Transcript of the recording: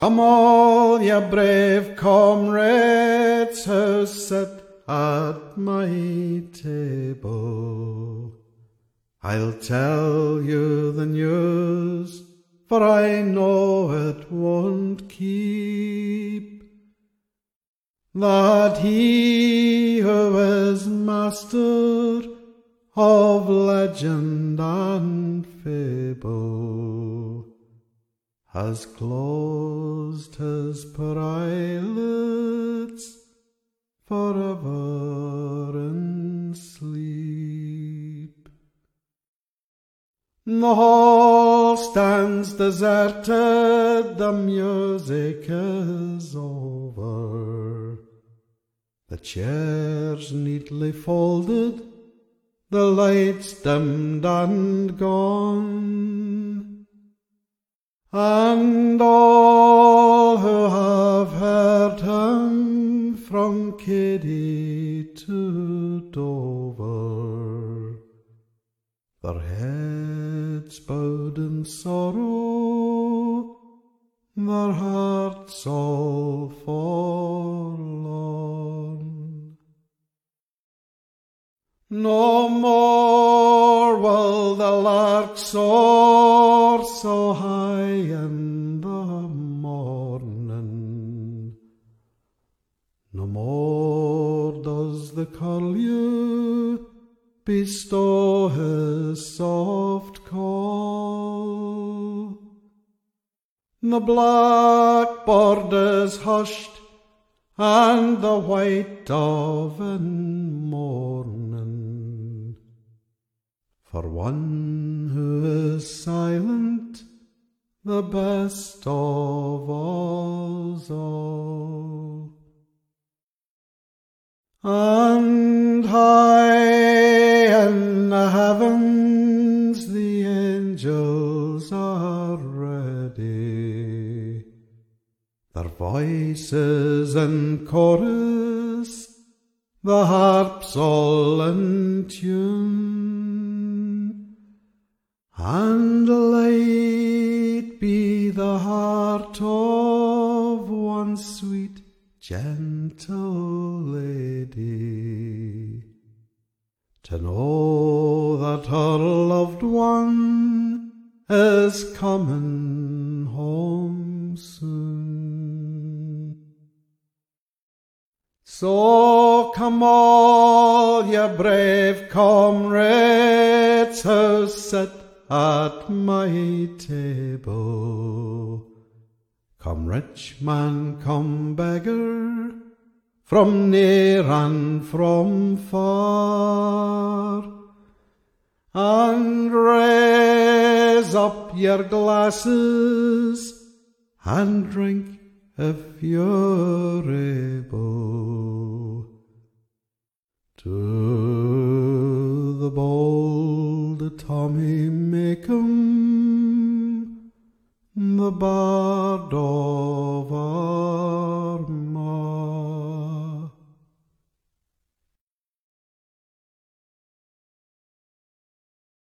Come all ye brave comrades who sit at my table. I'll tell you the news, for I know it won't keep, that he who is master of legend and fable has closed his poor eyelids forever in sleep. The hall stands deserted, the music is over, the chairs neatly folded, the lights dimmed and gone, and all who have heard him from Cady to Dover, their heads bowed in sorrow, their hearts all forlorn. No more will the lark soar so high in the morning, no more does the curlew bestow his soft call. The blackbird is hushed, and the white dove in mourning, for one who is silent, the best of us all. And high in the heavens the angels are ready, their voices in chorus, the harps all in tune, and light be the heart of one sweet, gentle lady, to know that her loved one is coming home soon. So come all ye brave comrades who sit at my table, come rich man, come beggar, from near and from far, and raise up your glasses and drink if you're able to the bold Tommy Makem, the bard of our